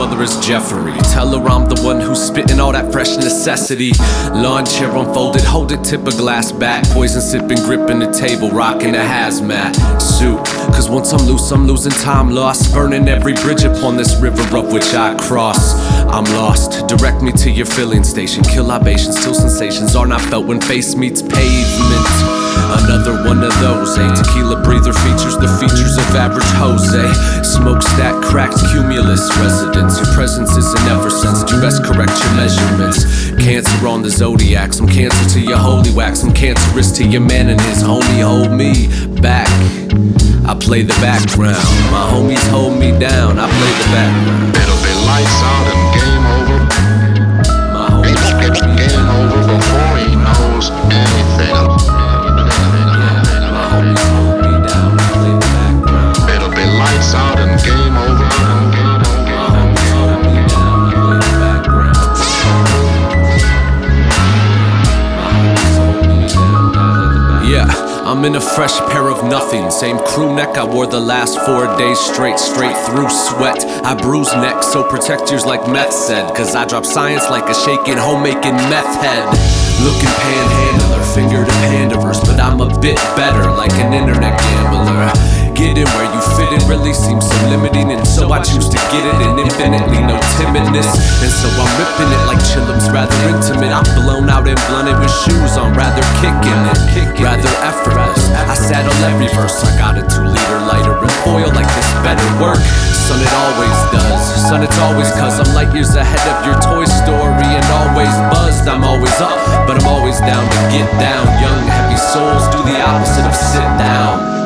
mother is Jeffrey. Tell her I'm the one who's spitting all that fresh necessity. Lawn chair unfolded, hold it, tip a glass back. Poison sipping, gripping the table, rocking a hazmat suit. Cause once I'm loose, I'm losing time lost. Burning every bridge upon this river of which I cross. I'm lost, direct me to your filling station. Kill libations till sensations are not felt when face meets pavement. Another one of those, tequila breather features the features of average Jose. Smokestack cracked cumulus residence. Your presence is an ever since. You best correct your measurements. Cancer on the zodiac. Some cancer to your holy wax. Some cancerous to your man and his homie. Hold me back. I play the background. My homies hold me down. I play the background. It'll be lights out and game over. My homies hold me game down. over before he knows anything. My homies hold me down. I play the background. It'll be lights out and game over. My homies hold me down. I play the background. My homies hold me down. I play the background. Yeah. I'm in a fresh pair of nothing. Same crew neck I wore the last 4 days straight through sweat. I bruise neck, so protect yours like meth said. Cause I drop science like a shaking homemaking meth head. Looking panhandler, finger to panderers, but I'm a bit better like an internet gambler. Getting where you fit in really seems so limiting, and so I choose to get it in infinitely, no timidness. And so I'm ripping it like Chillum's rather intimate. I'm blown out and blunted with shoes on, rather kicking it, rather effortless. I saddle every verse, I got a 2-liter lighter and foil like this better work. Son, it always does. Son, it's always cause I'm light years ahead of your Toy Story and always buzzed. I'm always up, but I'm always down to get down. Young, heavy souls do the opposite of sit down.